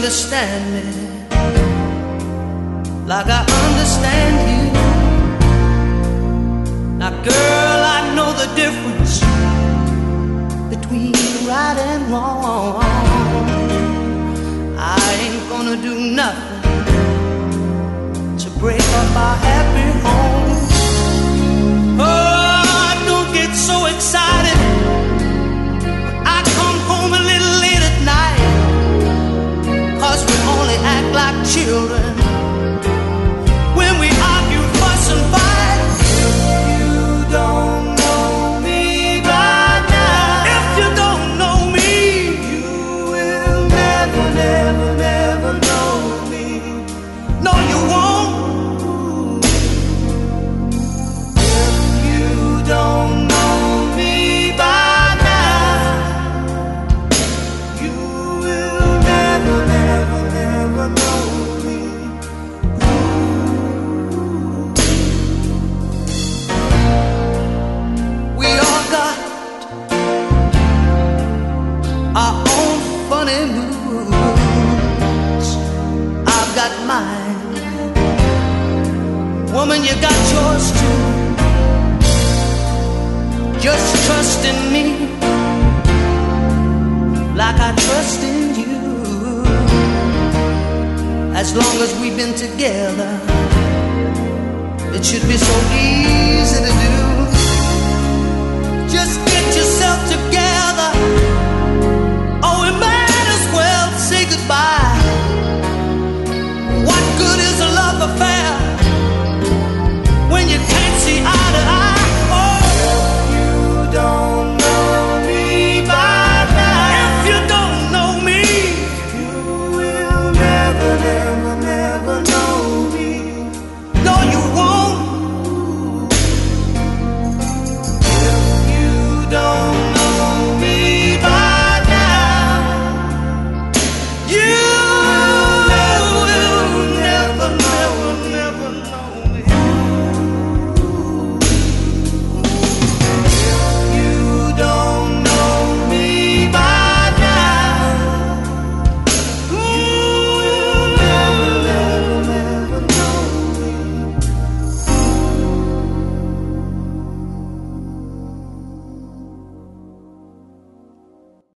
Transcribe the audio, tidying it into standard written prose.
understand me like I understand you. Now girl, I know the difference between right and wrong. I ain't gonna do nothing to break up our happy home. Oh, don't get so excited when I come home a little late at night, 'cause we only act like children when we argue, fuss and fight. You don't know me by now. If you don't know me, you will never, never, never know me. No, you won't. If you don't know me by now, you will never, never, never know me. We all got our own funny moods. I've got mine. Woman, you got yours too. Just trust in me like I trust in you. As long as we've been together, it should be so easy to do. Just get yourself together.